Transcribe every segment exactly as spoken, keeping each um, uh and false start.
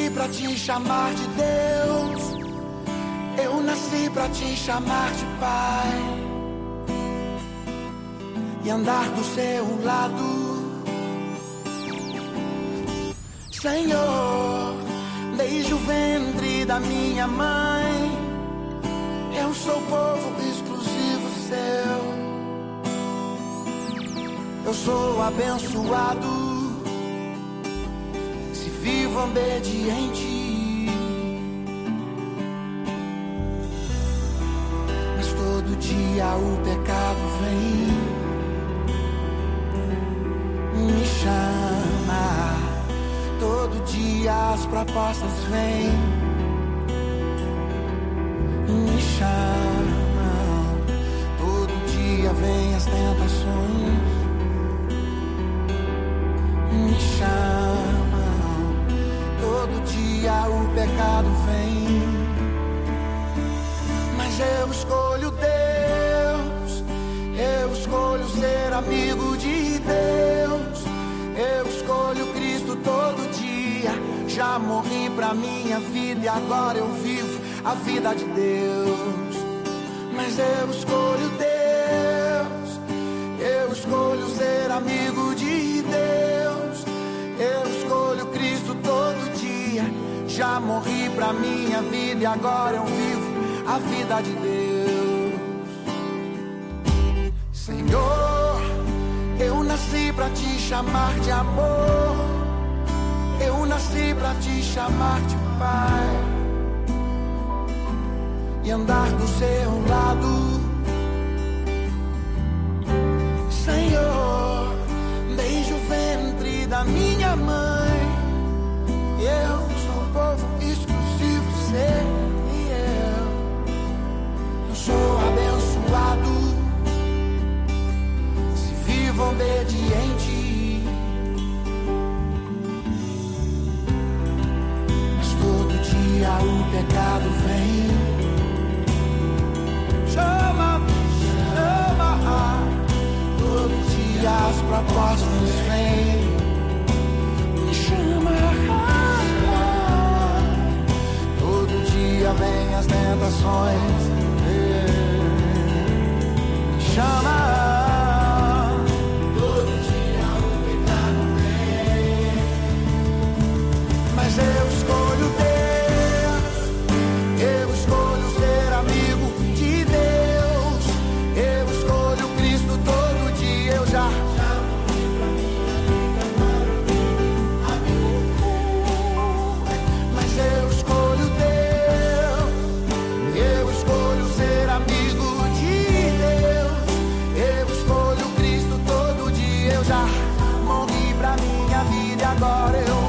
nasci pra te chamar de Deus. Eu nasci pra te chamar de Pai e andar do seu lado. Senhor, desde o ventre da minha mãe, eu sou povo exclusivo seu. Eu sou abençoado se vivo obediente. Mas todo dia o pecado vem, me chama. Todo dia as propostas vêm, me chamam. Todo dia vem as tentações, me chamam. Todo dia o pecado vem, mas eu escolho Deus. Eu escolho ser amigo de Deus. Eu escolho Cristo todo dia. Já morri pra minha vida e agora eu vivo a vida de Deus. Mas eu escolho Deus. Eu escolho ser amigo de Deus. Eu escolho Cristo todo dia. Já morri pra minha vida e agora eu vivo a vida de Deus. Senhor, eu nasci pra te chamar de amor. Eu nasci pra te chamar de Pai e andar do seu lado. Senhor, desde o ventre da minha mãe, eu sou um povo exclusivo seu. E eu, eu sou abençoado se vivo obediente. Mas todo dia o pecado vem, chama, chama. Todo dia as propostas vêm, me chama. Todo dia vem as tentações, me chama. Mas eu escolho Deus. Eu escolho ser amigo de Deus. Eu escolho Cristo todo dia. Eu já Mas eu escolho Deus. Eu escolho ser amigo de Deus. Eu escolho Cristo todo dia. Eu já morri pra minha vida e agora eu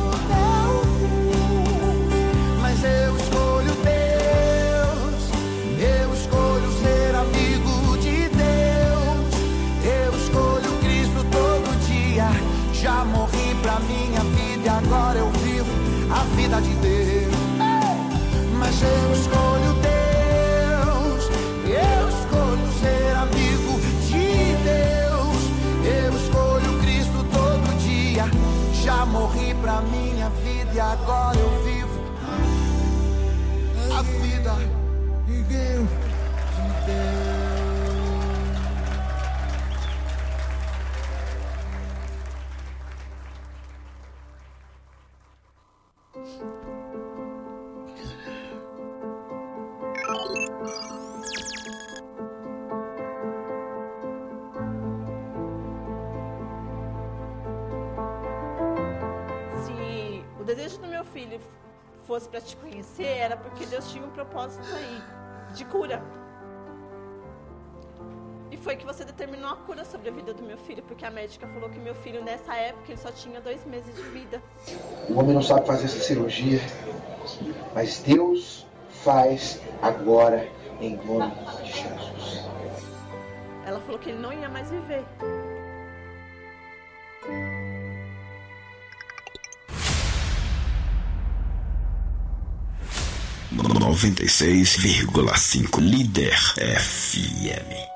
eu escolho Deus. Eu escolho ser amigo de Deus. Eu escolho Cristo todo dia. Já morri pra minha vida e agora eu vivo a vida de Deus. Mas eu escolho Deus. Eu escolho ser amigo de Deus. Eu escolho Cristo todo dia. Já morri pra minha vida e agora eu vivo a vida de Deus. Se o desejo do meu filho fosse para te conhecer, era porque Deus tinha um propósito aí, de cura. E foi que você determinou a cura sobre a vida do meu filho, porque a médica falou que meu filho, nessa época, ele só tinha dois meses de vida. O homem não sabe fazer essa cirurgia, mas Deus faz agora, em nome de Jesus. Ela falou que ele não ia mais viver. noventa e seis vírgula cinco Líder F M.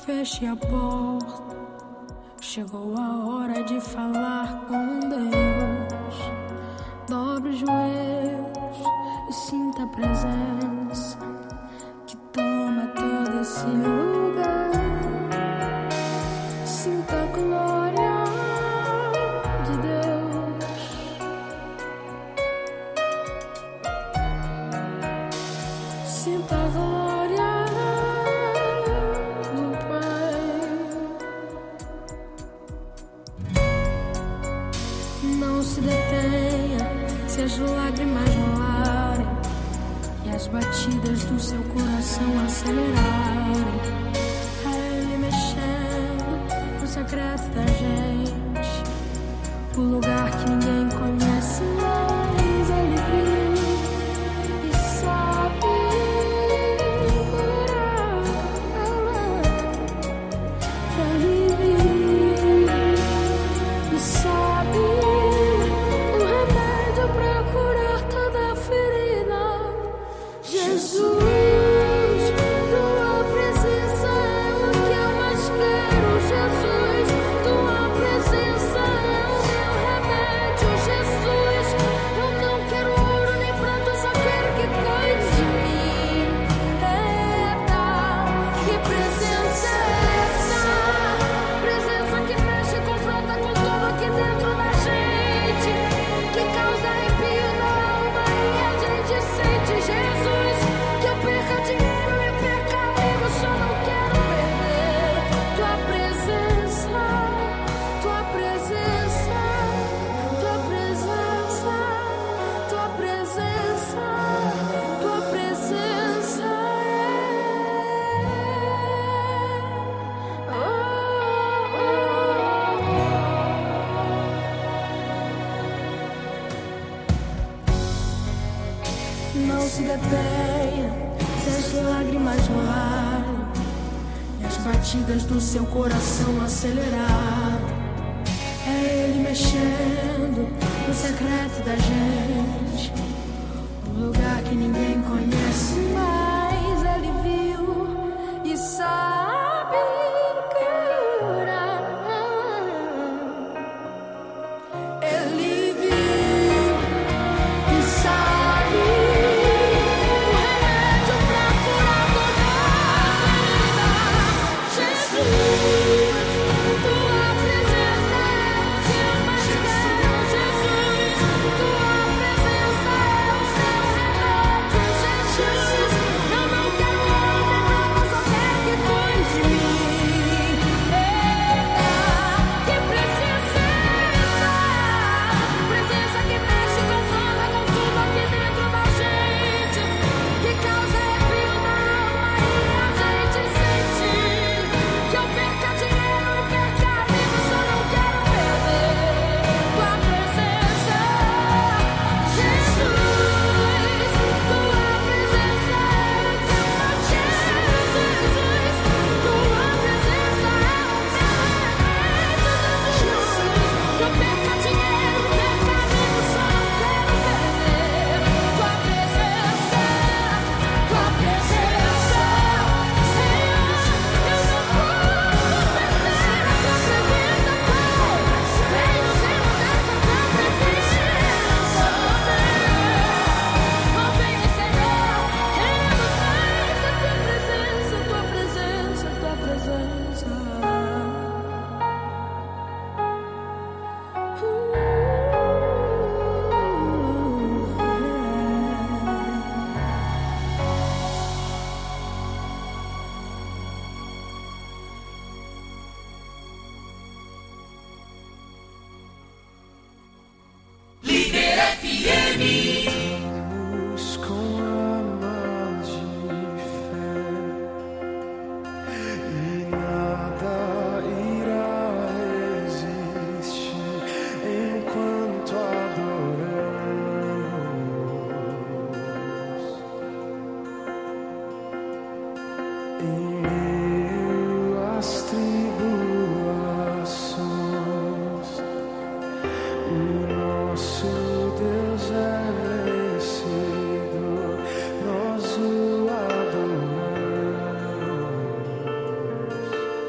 feche a porta. Chegou a hora de falar com Deus. Dobre os joelhos e sinta a presença que toma todo esse lugar. Sinta a glória de Deus. Sinta a glória do Pai. Não se detenha se as lágrimas rolarem e as batidas do seu coração acelerarem. É Ele mexendo no secreto da gente, o lugar que ninguém conhece, mas Ele viu e sabe curar. Ele viu e sabe o remédio pra curar toda ferida. Jesus, tua presença é o que eu mais quero. Jesus, tua presença é o meu remédio. Jesus, eu não quero ouro nem prata, só quero que cuide de mim. Eita, que presença é essa? Presença que mexe e confronta com tudo aqui dentro da gente, que causa arrepio na alma e a gente sente. Jesus, que eu perca dinheiro e perca amigos, só não quero perder tua presença, tua presença, tua presença, tua presença, tua presença é. Não se detenha se as lágrimas rolarem e as batidas do seu coração aceleraram. É Ele mexendo no secreto da gente, um lugar que ninguém conhece, mas Ele viu e sabe curar. Ele viu e sabe o remédio pra curar toda ferida. Jesus, tua presença é o que eu mais quero. Jesus, tua presença é o meu remédio. Jesus, eu não quero ouro nem prata, só quero que cuide de mim. Eita, que presença é essa? Presença que mexe e confronta com tudo aqui dentro da gente, que causa arrepio na alma e a gente sente. Que eu perca dinheiro e perca amigos, só não quero perder tua presença. Jesus, tua presença é o que eu mais quero. Jesus, tua presença é o meu remédio. Jesus, que eu perca dinheiro, perca amigos, só não quero perder tua presença, tua presença. Senhor, eu não posso perder a tua presença, Pai. Vem nos inundar com tua presença. Oh, vem, Senhor, queremos mais da tua presença, tua presença, tua presença. Vamos com alma de fé e nada irá resistir enquanto adoramos. Em meio às tribulações, o nosso Deus é vencido, nós o adoramos.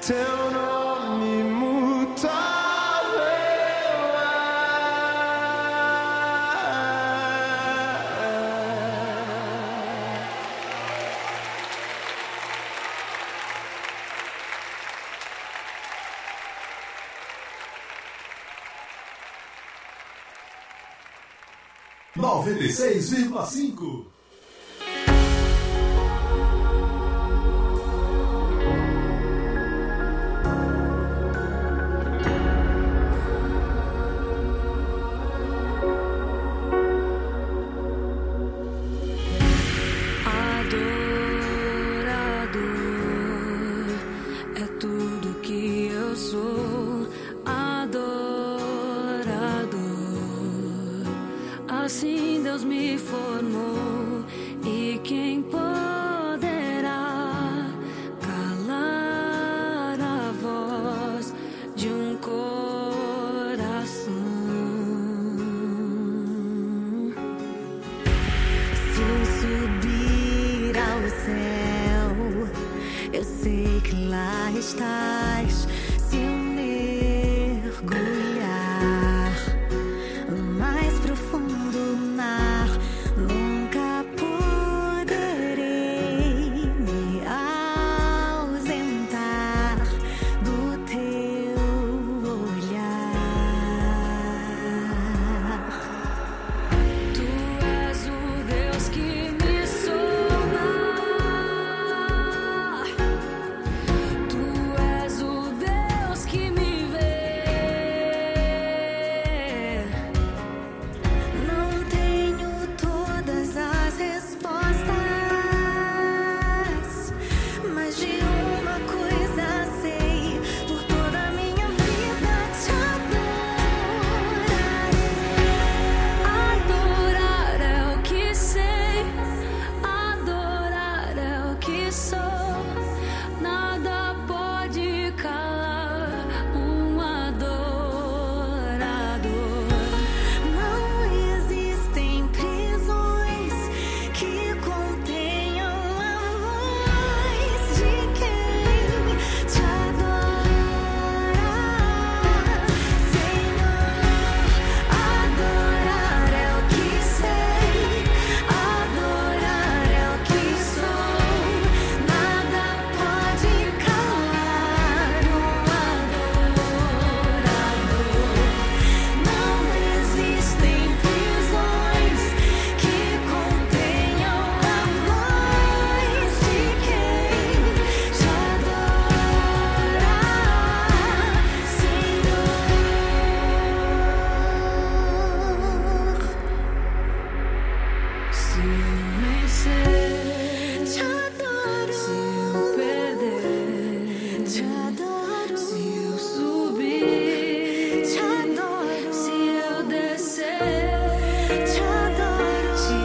Teu nome mutável noventa e seis vírgula cinco. Assim Deus me formou, e quem poderá calar a voz de um coração? Se eu subir ao céu, eu sei que lá estás. Se eu mergulhar mais profundo mar, nunca poderei me ausentar do teu olhar. Tu és o Deus que me sonda, tu és o Deus que me vê. Não tenho todas as respostas, mas de uma coisa sei: por toda a minha vida te adorarei. Adorar é o que sei, adorar é o que sou. Nada pode calar um adorador. Não existem prisões que contenham a voz de quem te adora, Senhor. Adorar é o que sei, adorar é o que sou. Nada pode calar um adorador. Não existem prisões que contenham a voz de quem te adora, Senhor. Se eu vencer, te adoro. Se eu perder, te adoro. Se eu subir, te adoro. Se eu descer, te adoro. Te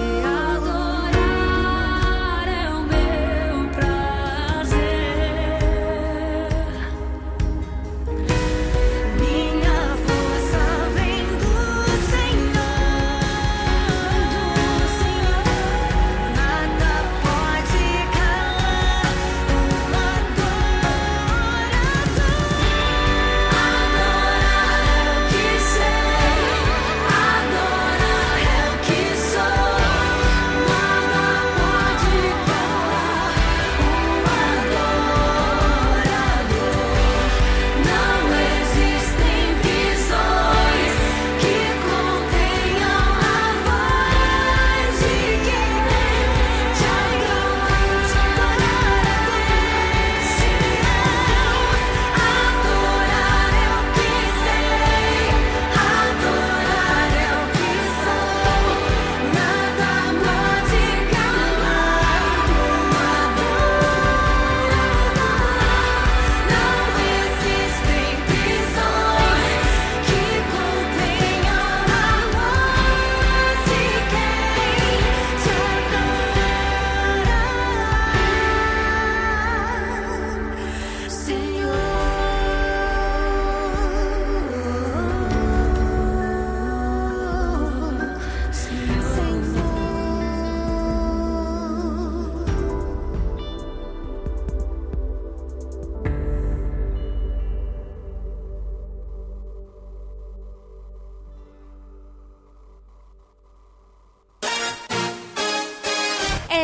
adorar é o meu prazer. Minha força vem do Senhor, do Senhor.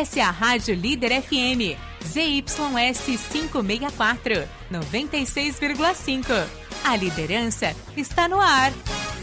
Essa é a Rádio Líder F M, Z Y S quinhentos e sessenta e quatro, noventa e seis vírgula cinco. A liderança está no ar.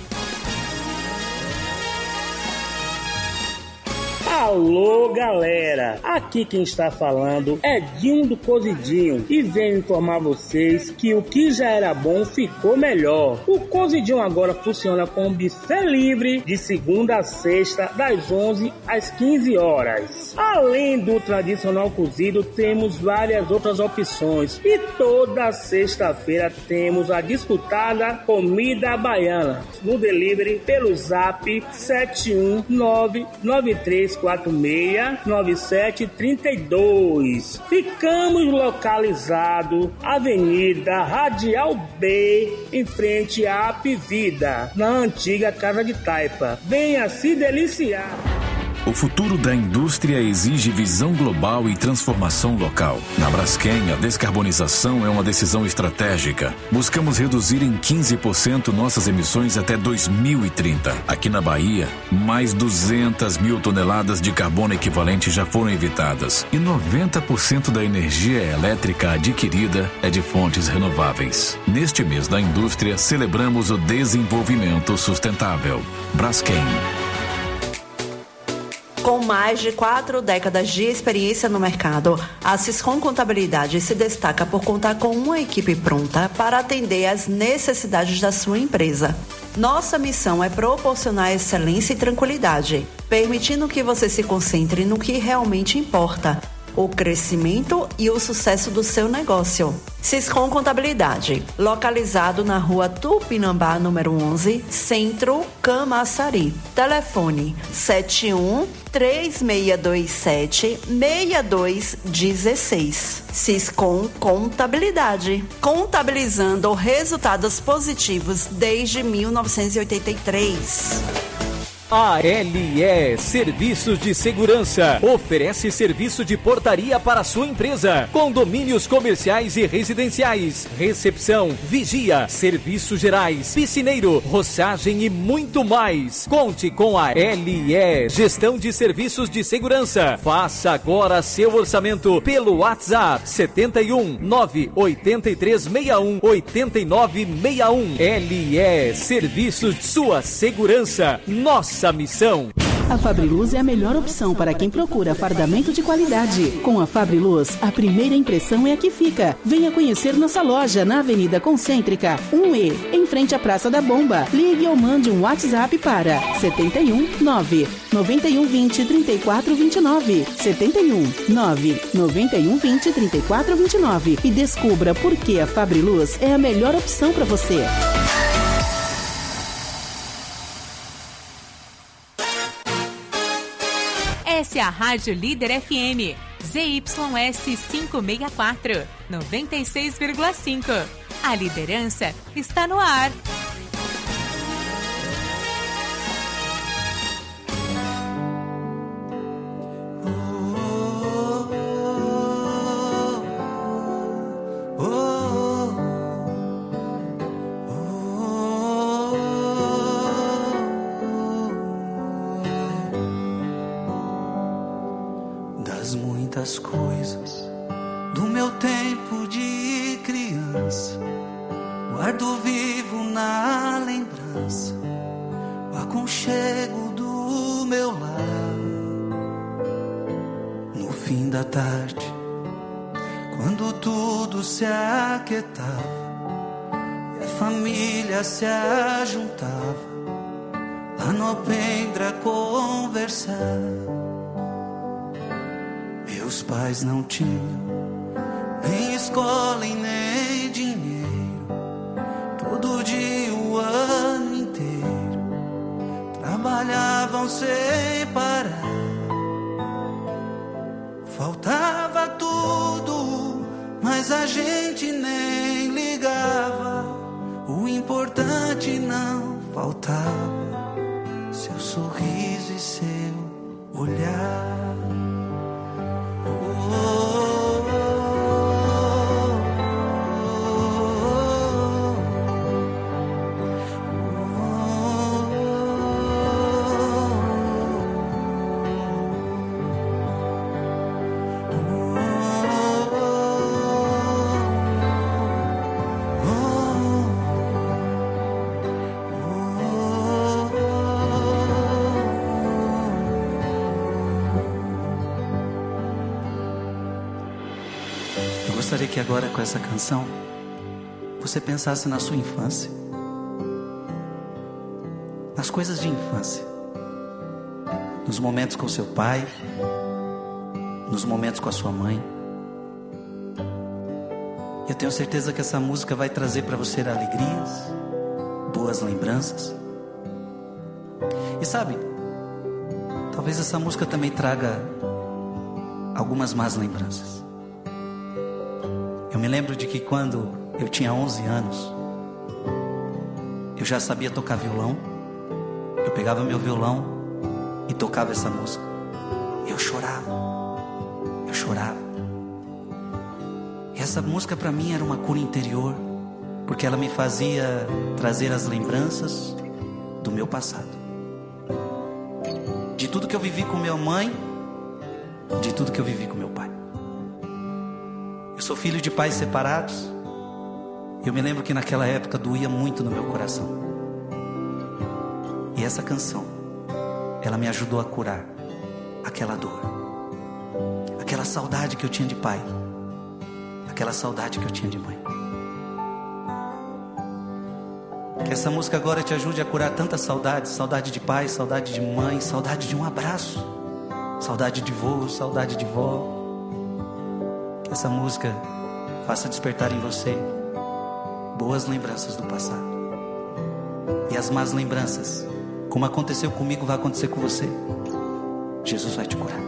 Alô, galera! Aqui quem está falando é Dinho do Cozidinho e venho informar vocês que o que já era bom ficou melhor. O Cozidinho agora funciona com buffet livre de segunda a sexta, das onze às quinze horas. Além do tradicional cozido, temos várias outras opções e toda sexta-feira temos a disputada comida baiana no delivery pelo zap sete um nove nove três quatro seis nove sete três dois. Ficamos localizados Avenida Radial B, em frente à Apivida, na antiga Casa de Taipa. Venha se deliciar. O futuro da indústria exige visão global e transformação local. Na Braskem, a descarbonização é uma decisão estratégica. Buscamos reduzir em quinze por cento nossas emissões até dois mil e trinta. Aqui na Bahia, mais duzentas mil toneladas de carbono equivalente já foram evitadas. E noventa por cento da energia elétrica adquirida é de fontes renováveis. Neste mês da indústria, celebramos o desenvolvimento sustentável. Braskem. Com mais de quatro décadas de experiência no mercado, a Siscom Contabilidade se destaca por contar com uma equipe pronta para atender às necessidades da sua empresa. Nossa missão é proporcionar excelência e tranquilidade, permitindo que você se concentre no que realmente importa: o crescimento e o sucesso do seu negócio. Siscom Contabilidade, localizado na rua Tupinambá, número onze, Centro, Camaçari. Telefone sete um três seis dois sete seis dois um seis. Siscom Contabilidade, contabilizando resultados positivos desde mil novecentos e oitenta e três. A L E Serviços de Segurança oferece serviço de portaria para sua empresa, condomínios comerciais e residenciais, recepção, vigia, serviços gerais, piscineiro, roçagem e muito mais. Conte com a L E Gestão de Serviços de Segurança. Faça agora seu orçamento pelo WhatsApp setenta e um nove oitenta e três sessenta e um oitenta e nove sessenta e um. L E Serviços, sua segurança, nossa missão. A Fabriluz é a melhor opção para quem procura fardamento de qualidade. Com a Fabriluz, a primeira impressão é a que fica. Venha conhecer nossa loja na Avenida Concêntrica um E, em frente à Praça da Bomba. Ligue ou mande um WhatsApp para setenta e um nove noventa e um vinte trinta e quatro vinte e nove, setenta e um nove noventa e um vinte trinta e quatro vinte e nove e descubra por que a Fabriluz é a melhor opção para você. Essa é a Rádio Líder F M, Z Y S quinhentos e sessenta e quatro, noventa e seis vírgula cinco. A liderança está no ar. Muitas coisas do meu tempo de criança guardo vivo na lembrança o aconchego do meu lar. No fim da tarde, quando tudo se aquietava e a família se ajuntava lá no alpendre a conversar. Meus pais não tinham nem escola e nem dinheiro. Todo dia, o ano inteiro, trabalhavam sem parar. Faltava tudo, mas a gente nem ligava. O importante não faltava: seu sorriso e seu olhar. Gostaria que agora, com essa canção, você pensasse na sua infância, nas coisas de infância, nos momentos com seu pai, nos momentos com a sua mãe. Eu tenho certeza que essa música vai trazer para você alegrias, boas lembranças. E sabe, talvez essa música também traga algumas más lembranças. Eu me lembro de que quando eu tinha onze anos, eu já sabia tocar violão. Eu pegava meu violão e tocava essa música. Eu chorava, eu chorava. E essa música para mim era uma cura interior, porque ela me fazia trazer as lembranças do meu passado, de tudo que eu vivi com minha mãe, de tudo que eu vivi com meu pai. Eu sou filho de pais separados. Eu me lembro que naquela época doía muito no meu coração. E essa canção, ela me ajudou a curar aquela dor, aquela saudade que eu tinha de pai, aquela saudade que eu tinha de mãe. Que essa música agora te ajude a curar tanta saudade, saudade de pai, saudade de mãe, saudade de um abraço, saudade de vô, saudade de vó. Que essa música faça despertar em você boas lembranças do passado. E as más lembranças, como aconteceu comigo, vai acontecer com você. Jesus vai te curar.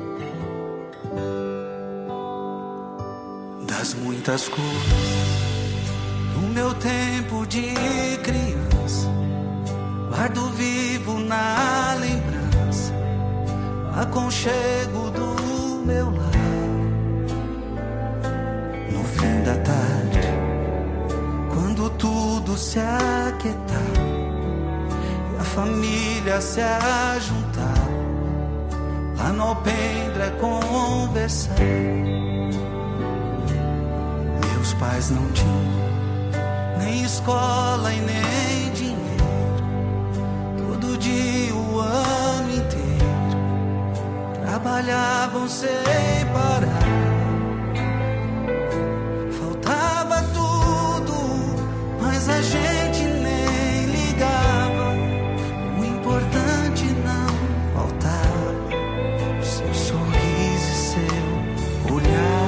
Das muitas cores do meu tempo de criança, guardo vivo na lembrança aconchego do meu lar. No fim da tarde, quando tudo se aquietar e a família se ajuntar, lá no alpendre conversar. Meus pais não tinham nem escola e nem dinheiro, todo dia, o ano inteiro, trabalhavam sem parar. Faltava tudo, mas a gente nem ligava. O importante não faltava, seu sorriso e seu olhar.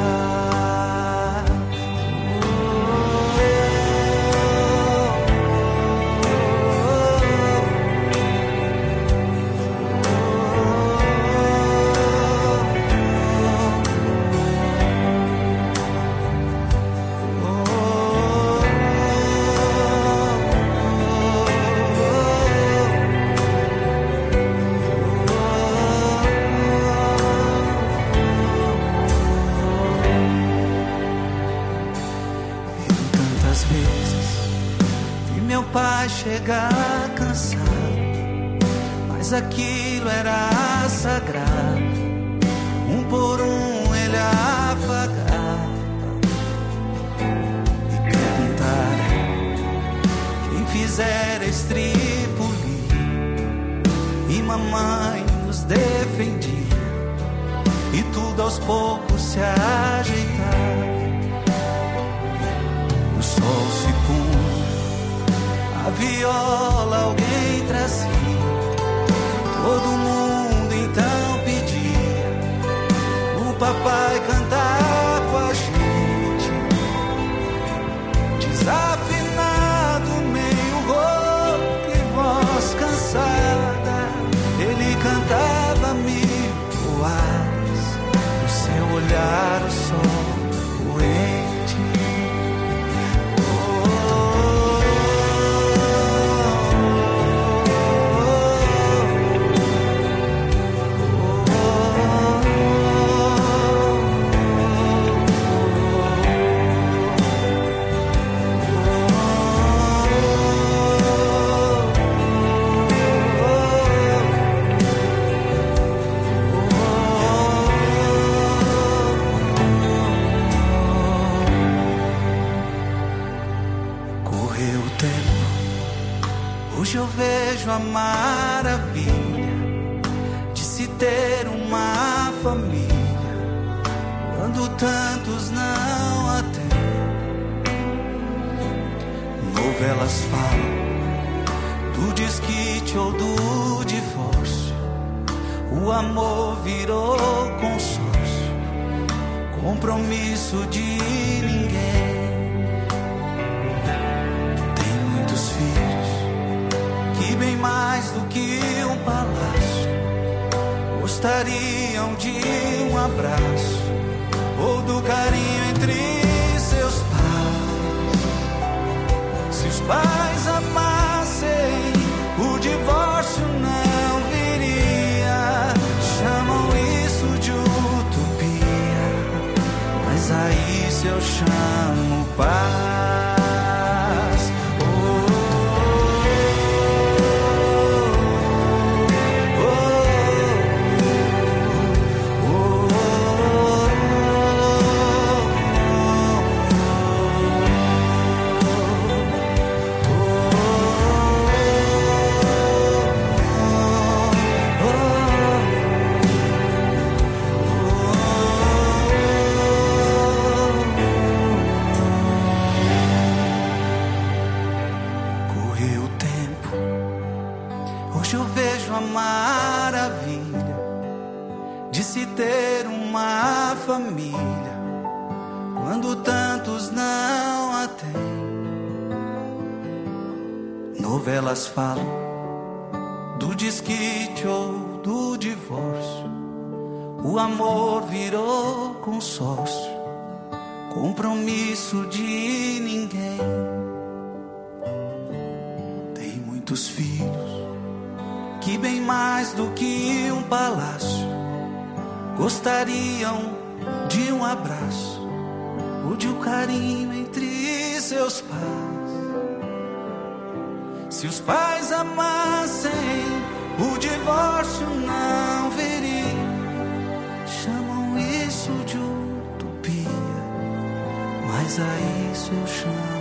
Pai chegar cansado, mas aquilo era sagrado. Um por um ele afagava e perguntara quem fizera estripulia, e mamãe nos defendia, e tudo aos poucos se ajeitava. O sol se punha, a viola alguém trazia, todo mundo então pedia o papai cantar com a gente. Desafinado, meio rouco e voz cansada, ele cantava mil poadas, no seu olhar o sol poente. Hoje eu vejo a maravilha de se ter uma família, quando tantos não Novelas falam do desquite ou do divórcio. O amor virou consórcio, compromisso de ninguém. Tem muitos filhos que, bem mais do que um palácio, gostariam de um abraço ou do carinho entre seus pais. Se os pais amassem, o divórcio não viria. Chamam isso de utopia, mas a isso eu chamo paz. Ter uma família quando tantos não a têm. Novelas falam do desquite ou do divórcio. O amor virou consórcio, compromisso de ninguém. Tem muitos filhos que, bem mais do que um palácio, gostariam de um abraço ou de um carinho entre seus pais. Se os pais amassem, o divórcio não viria. Chamam isso de utopia, mas a isso eu chamo.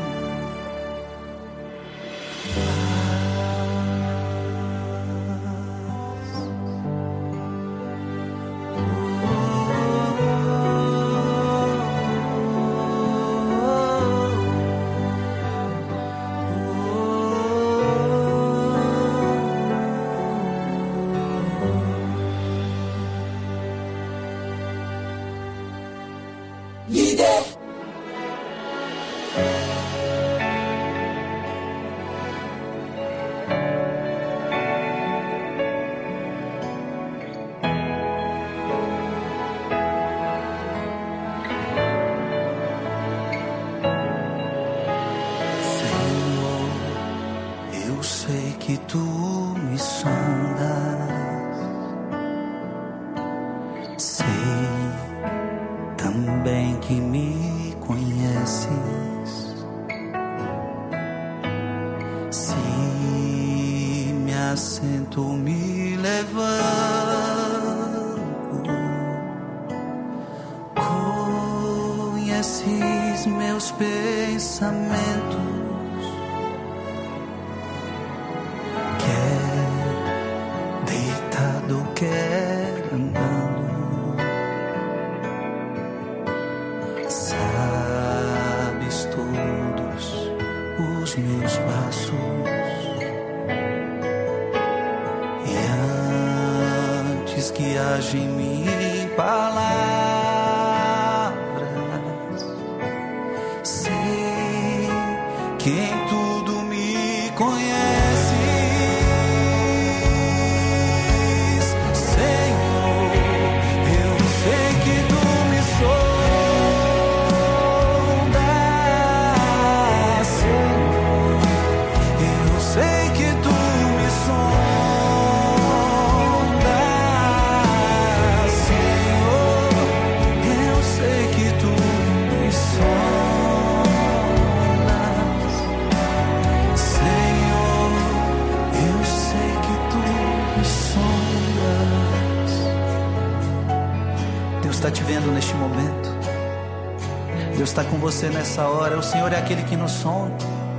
Você nessa hora, o Senhor é aquele que nos sonda,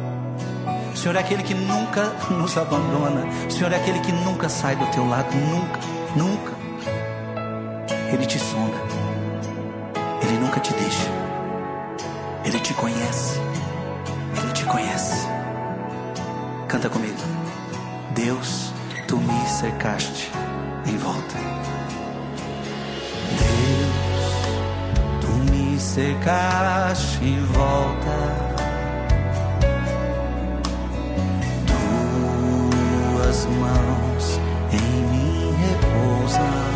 o Senhor é aquele que nunca nos abandona, o Senhor é aquele que nunca sai do teu lado, nunca, nunca. Ele te sonda, Ele nunca te deixa, Ele te conhece, Ele te conhece. Canta comigo. Deus, tu me cercaste em volta. Deus, tu me cercaste em volta. Tuas mãos em mim repousam.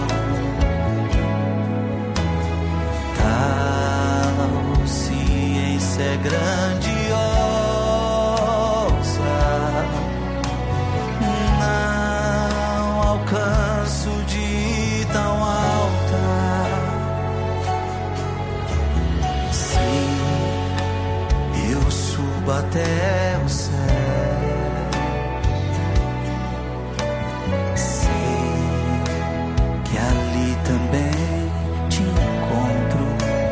Tal ciência é grandiosa. Não alcanço de tão alta. Sim, eu subo até o céu. Também te encontro.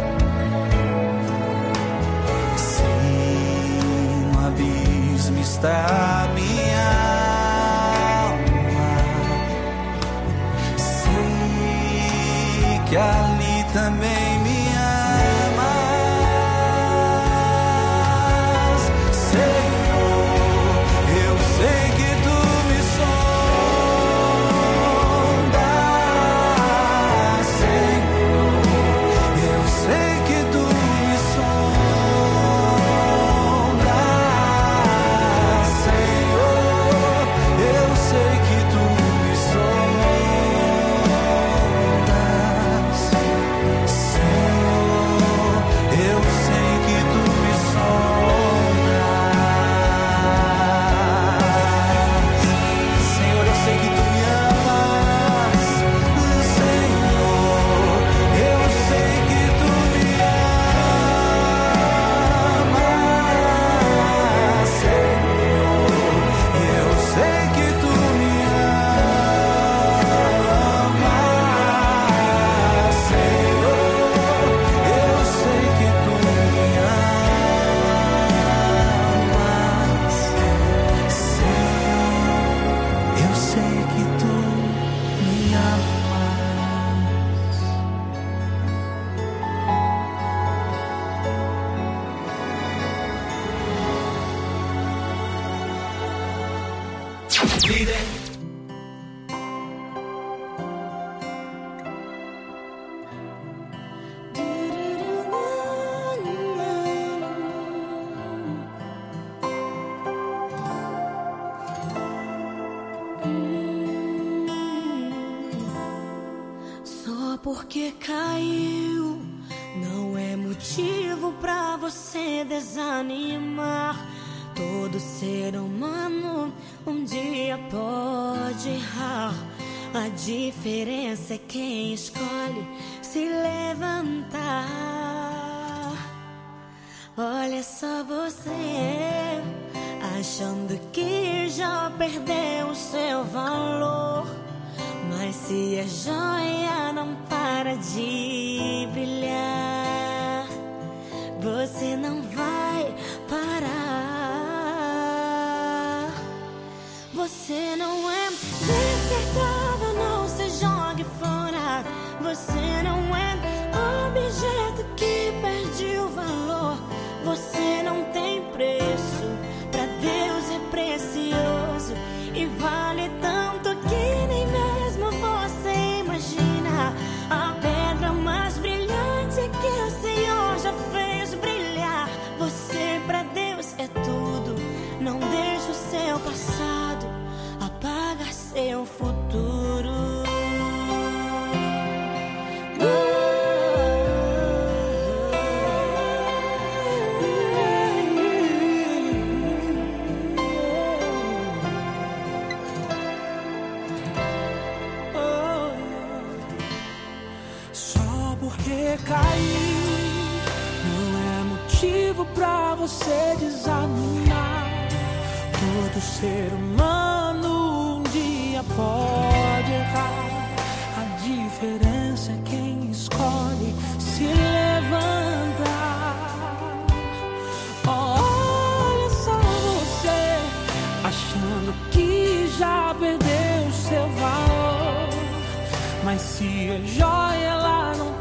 Se no abismo está minha alma, sei que ali também me amas, Senhor. Eu sei que tu me porque caiu não é motivo pra você desanimar. Todo ser humano um dia pode errar. A diferença é quem escolhe se levantar. Olha só você, achando que já perdeu o seu valor. Mas se a joia não para de brilhar, você não vai parar. Você não é descartável, não se jogue fora. Você não é objeto que perde o valor. Você não tem preço, pra Deus é precioso e vale tanto que nem mesmo você imagina. A pedra mais brilhante que o Senhor já fez brilhar. Você pra Deus é tudo, não deixe o seu passado apagar seu futuro. Cair não é motivo pra você desanimar. Todo ser humano um dia pode errar. A diferença é quem escolhe se levantar. Olha só você, achando que já perdeu o seu valor. Mas se a joia ela não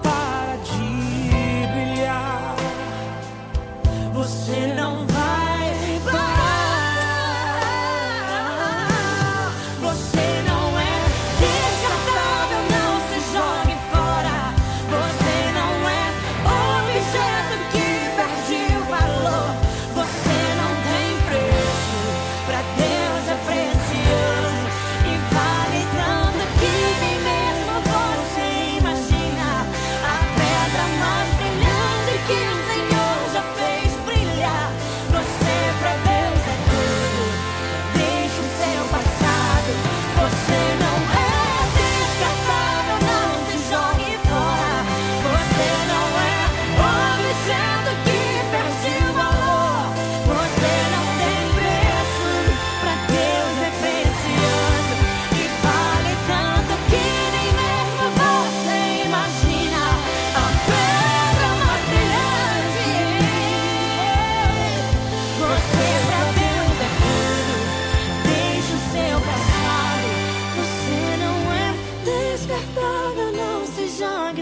você não vai parar.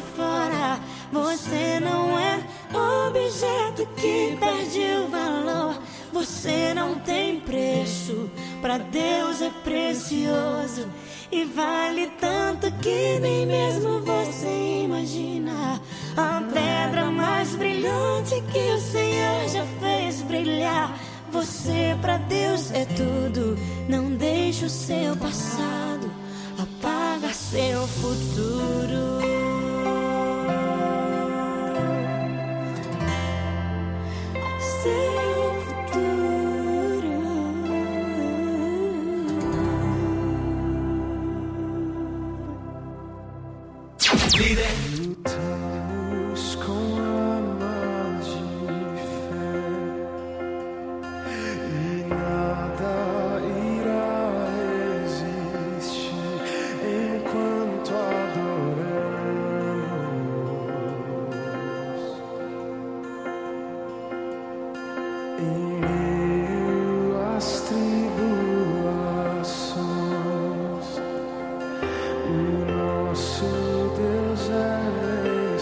fora. Você não é objeto que perde o valor. Você não tem preço, pra Deus é precioso. E vale tanto que nem mesmo você imagina. A pedra mais brilhante que o Senhor já fez brilhar. Você pra Deus é tudo. Não deixe o seu passado apagar seu futuro. Seu futuro. Líder. Lutamos com armas de fé e nada irá resistir enquanto adoramos. Em meio às tribulações, o nosso Deus é vencedor.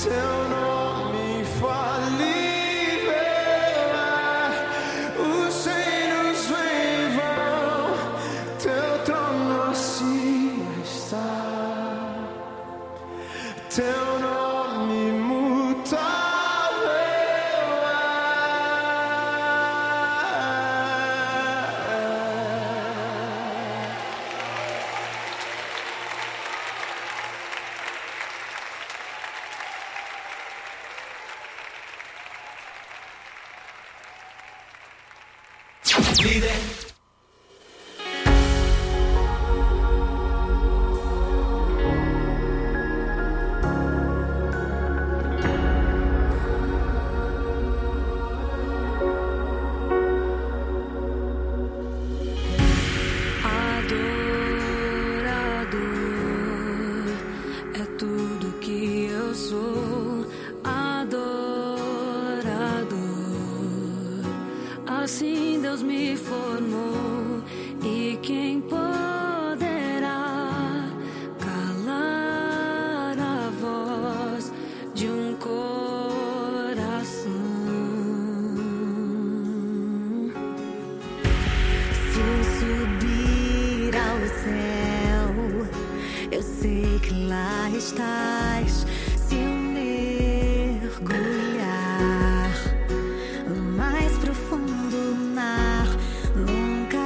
teu nome infalível é. Os reinos vêm e vão, teu trono acima está. Teu nome imutável é. Líder. Adorador é tudo que eu sou. Adorador, assim Deus me formou. E quem poderá calar a voz de um coração? Se eu subir ao céu, eu sei que lá estás. Se eu mergulhar mais profundo no mar, nunca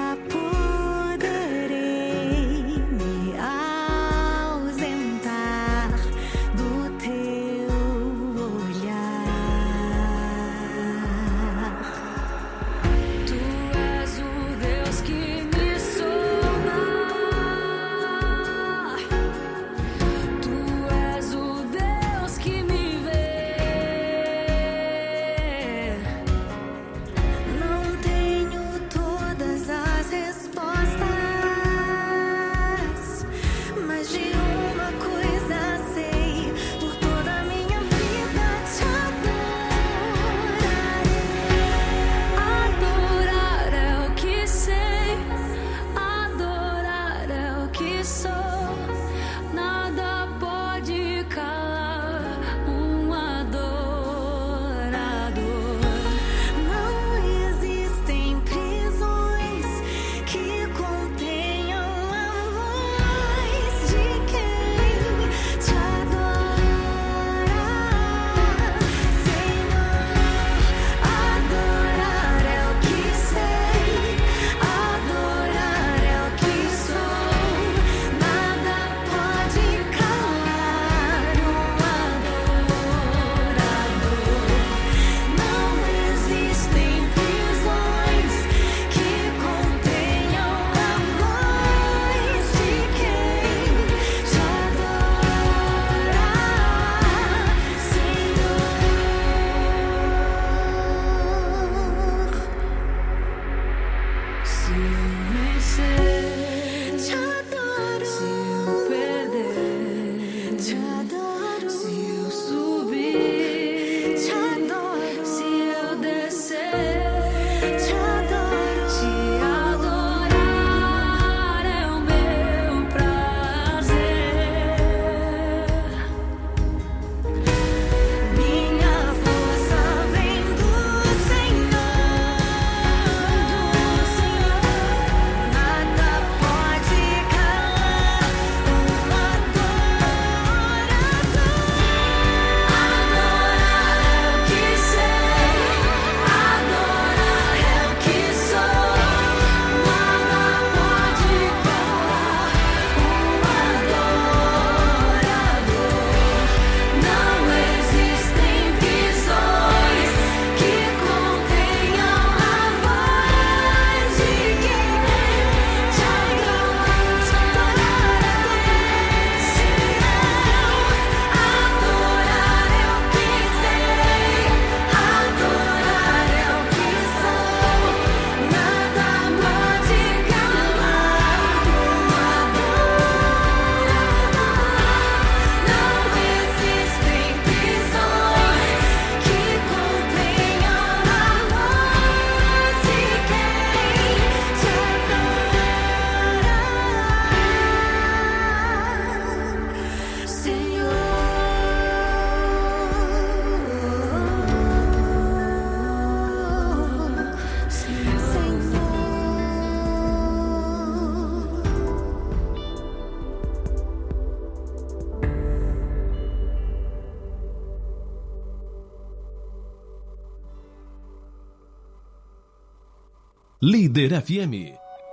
Líder F M.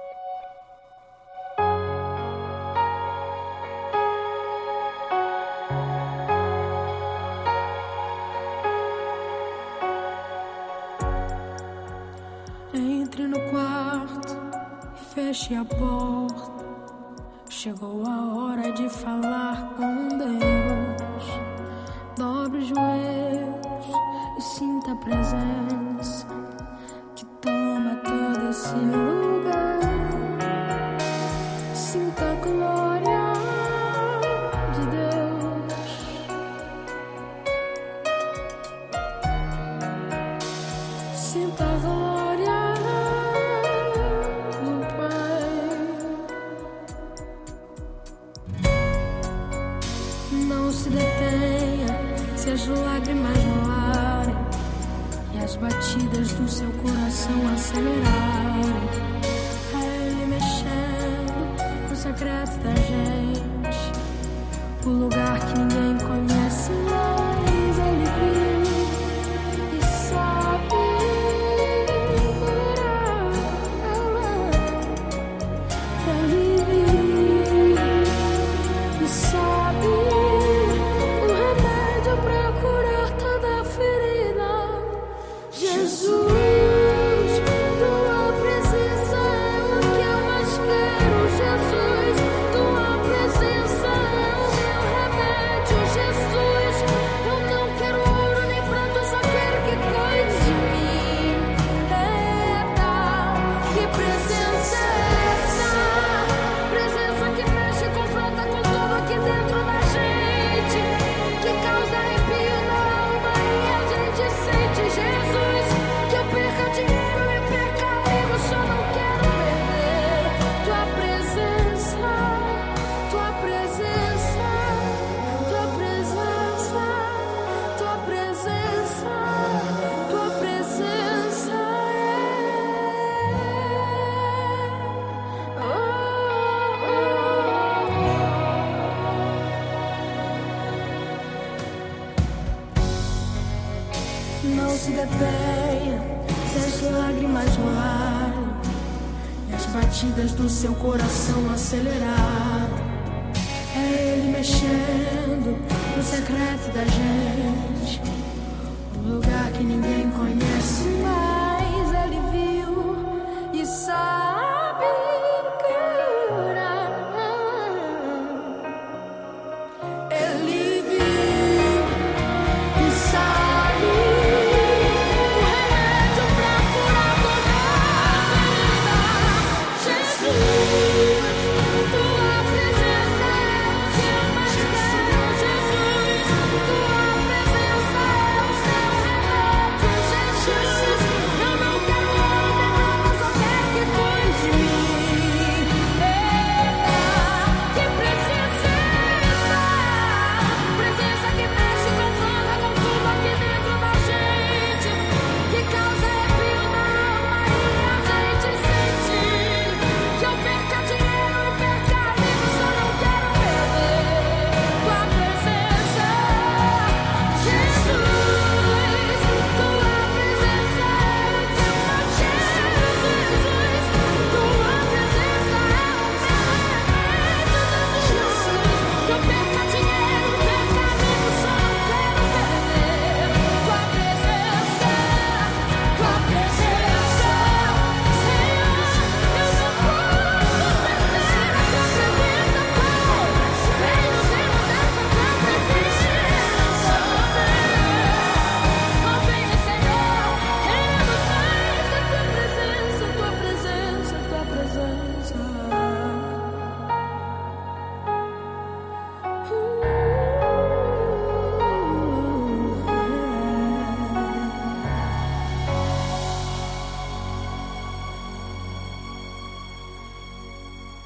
Entre no quarto e feche a porta. Chegou a hora de falar com Deus. Dobre os joelhos e sinta a presença que toma todo esse lugar. Sinta a glória de Deus. Sinta a glória do Pai. Não se detenha se as lágrimas rolarem e as batidas do seu coração acelerarem. É Ele mexendo no secreto da gente, o lugar que ninguém conhece, mas Ele viu e sabe curar. Ele viu e sabe o remédio pra curar toda ferida. Jesus, tua presença é o que eu mais quero. Jesus, tua presença é o meu remédio. Jesus, eu não quero ouro nem pranto, só quero que cuide de mim. Eita, que presença é essa? Presença que mexe e confronta com tudo aqui dentro da gente, que causa arrepio na alma e a gente sente. Jesus, que eu perca dinheiro e perca amigos, só não quero perder tua presença, tua presença, tua presença, tua presença, tua presença é. Não se detenha se as lágrimas rolarem e as batidas do seu coração aceleraram. É Ele mexendo no secreto da gente, um lugar que ninguém conhece, mas Ele viu e sabe curar. Ele viu e sabe o remédio pra curar toda ferida. Jesus, tua presença é o que eu mais quero. Jesus, tua presença é o meu remédio. Jesus, eu não quero ouro nem prata, só quero que cuide de mim. Eita, que presença é essa? Presença que mexe e confronta com tudo aqui dentro da gente, que causa arrepio na alma e a gente sente. Que eu perca dinheiro e perca amigos, só não quero perder tua presença. Jesus, tua presença é o que eu mais quero. Jesus, tua presença é o meu remédio. Jesus, que eu perca dinheiro e perca amigos, só não quero perder tua presença, tua presença. Senhor, eu não posso perder a tua presença, Pai. Vem nos inundar com tua presença. Oh, vem, Senhor, queremos mais da tua presença, tua presença, tua presença.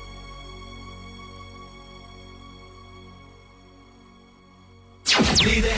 Líder